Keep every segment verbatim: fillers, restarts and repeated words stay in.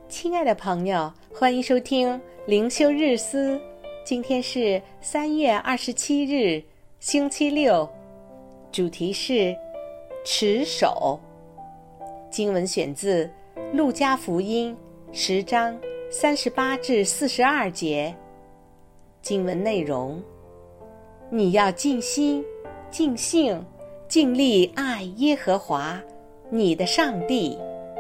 亲爱的朋友，欢迎收听灵修日思。今天是三月二十七日，星期六，主题是持守。经文选自路加福音十章三十八至四十二节。经文内容：你要尽心、尽性、尽力爱耶和华你的上帝。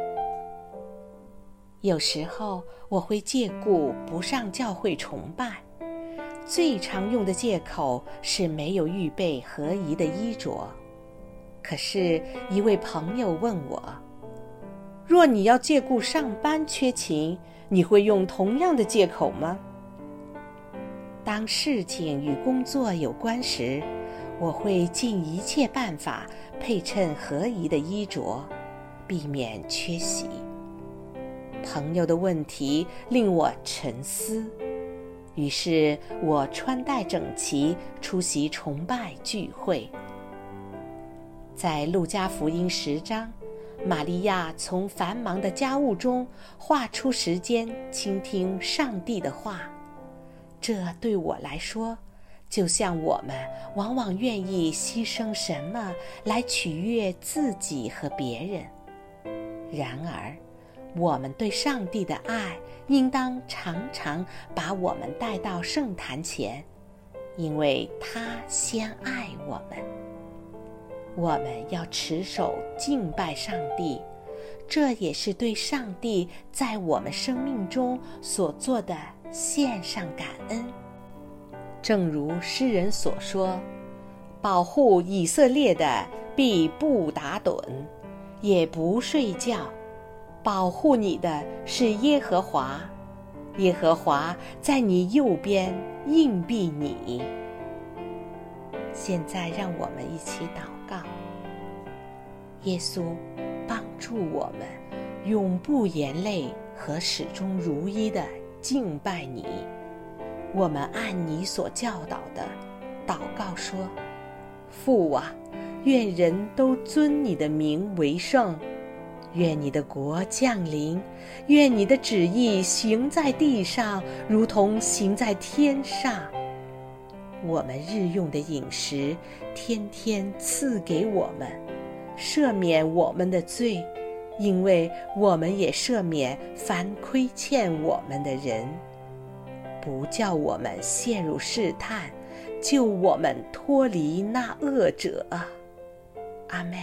有时候我会借故不上教会崇拜，最常用的借口是没有预备合宜的衣着。可是一位朋友问我，若你要借故上班缺勤，你会用同样的借口吗？当事情与工作有关时，我会尽一切办法配衬合宜的衣着，避免缺席。朋友的问题令我沉思，于是我穿戴整齐出席崇拜聚会。在路加福音十章，玛利亚从繁忙的家务中划出时间倾听上帝的话，这对我来说，就像我们往往愿意牺牲什么来取悦自己和别人。然而我们对上帝的爱应当常常把我们带到圣坛前，因为他先爱我们。我们要持守敬拜上帝，这也是对上帝在我们生命中所做的献上感恩。正如诗人所说，保护以色列的必不打盹，也不睡觉，保护你的是耶和华，耶和华在你右边荫庇你。现在让我们一起祷告。耶稣，帮助我们永不言累和始终如一的敬拜你。我们按你所教导的祷告说，父啊，愿人都尊你的名为圣，愿你的国降临，愿你的旨意行在地上，如同行在天上。我们日用的饮食，天天赐给我们，赦免我们的罪，因为我们也赦免凡亏欠我们的人。不叫我们陷入试探，救我们脱离那恶者。阿们。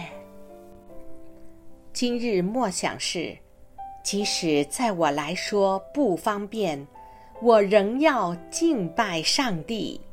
今日默想是，即使在我来说不方便，我仍要敬拜上帝。